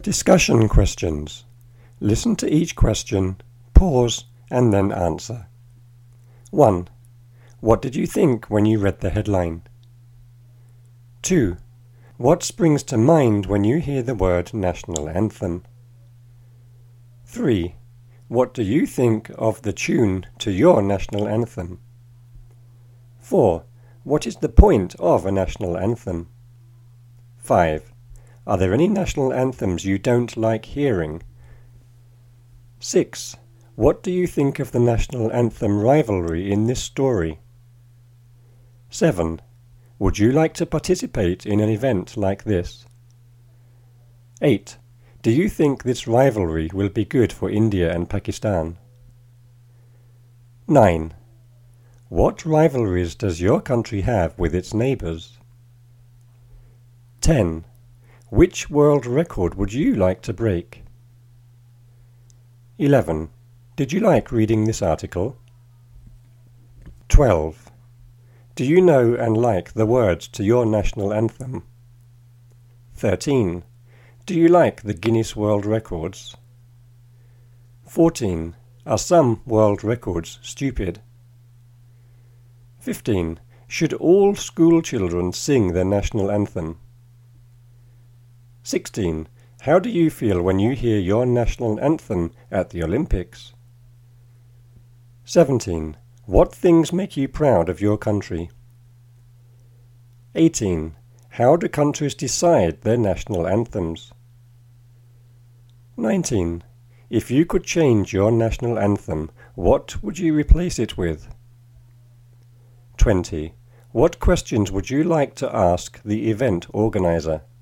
Discussion questions. Listen to each question, pause, and then answer. 1. What did you think when you read the headline? 2. What springs to mind when you hear the word National Anthem? 3. What do you think of the tune to your National Anthem? 4. What is the point of a National Anthem? 5. Are there any national anthems you don't like hearing? 6. What do you think of the national anthem rivalry in this story? 7. Would you like to participate in an event like this? 8. Do you think this rivalry will be good for India and Pakistan? 9. What rivalries does your country have with its neighbours? 10. Which world record would you like to break? 11. Did you like reading this article? 12. Do you know and like the words to your national anthem? 13. Do you like the Guinness World Records? 14. Are some world records stupid? 15. Should all school children sing their national anthem? 16. How do you feel when you hear your national anthem at the Olympics? 17. What things make you proud of your country? 18. How do countries decide their national anthems? 19. If you could change your national anthem, what would you replace it with? 20. What questions would you like to ask the event organizer?